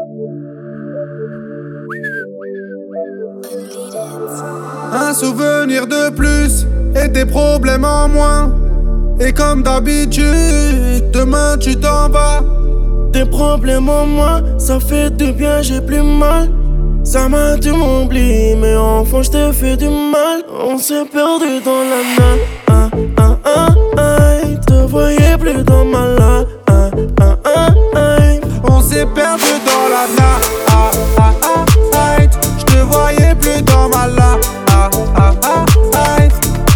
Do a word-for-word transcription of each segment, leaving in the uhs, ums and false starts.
Un souvenir de plus et des problèmes en moins. Et comme d'habitude, demain tu t'en vas. Des problèmes en moins, ça fait du bien, j'ai plus mal. Ça m'a tu m'oublies, mais enfant j't'ai fait du mal. On s'est perdu dans la nuit. Ah, ah, ah, ah, te voyais plus dans ma life. Ah, ah, ah, ah. On s'est perdu dans la night. Ah, ah, ah, ah. J'te voyais plus dans ma life. Ah, ah, ah, ah.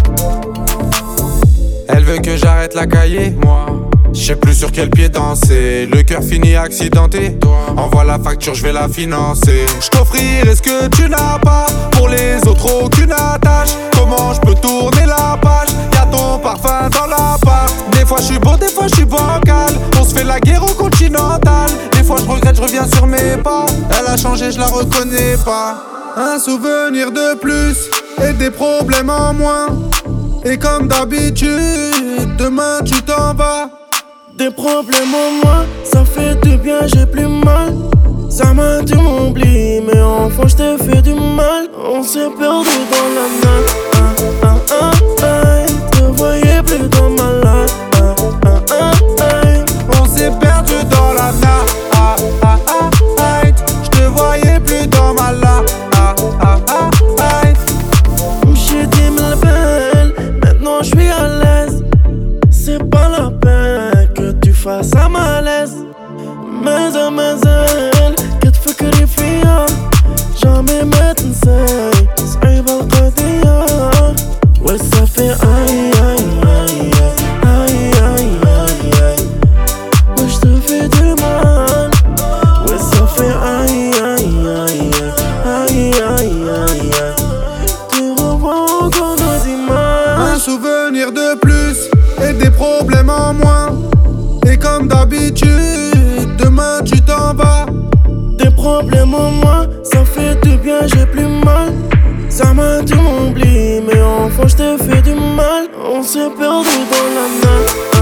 Elle veut que j'arrête la cahier, moi. Je sais plus sur quel pied danser. Le cœur finit accidenté. Envoie la facture, je vais la financer. Je t'offrirai ce que tu n'as pas. Pour les autres, aucune attache. Comment je peux tourner la page? Y'a ton parfum dans l'appart. Des fois je suis beau, des fois je suis bancal. On se fait la guerre au continental. Des fois je regrette, je reviens sur mes pas. Elle a changé, je la reconnais pas. Un souvenir de plus et des problèmes en moins. Et comme d'habitude, demain tu t'en vas. Des problèmes en moi, ça fait du bien, j'ai plus mal. Ça m'a tu m'oublies, mais enfant j't'ai fait du mal. On s'est perdu dans la nuit. Ah, ah, ah, ah. Te voyais plus dans ma life. Ah, ah, ah, ah. On s'est perdu dans la night. Ah, ah, ah, ah. J'te voyais plus dans ma life. Ah, ah, ah, ah. J'ai dit mille belles, maintenant j'suis à l'aise. C'est pas la peine que tu fasses un malaise. مازال مازال كتفكري فيا جامي ما تنساي صعيبة القضية والصافي اي اي اي اي اي اي اي واش تفيد المال والصافي اي اي اي اي اي اي اي tu revois encore nos images. Un souvenir de plus et des problèmes en moins. Et comme d'habitude, demain tu t'en vas. Des problèmes en moi, ça fait du bien, j'ai plus mal. Ça m'a tu m'oublies, mais enfant j't'ai fait du mal. On s'est perdu dans la nuit.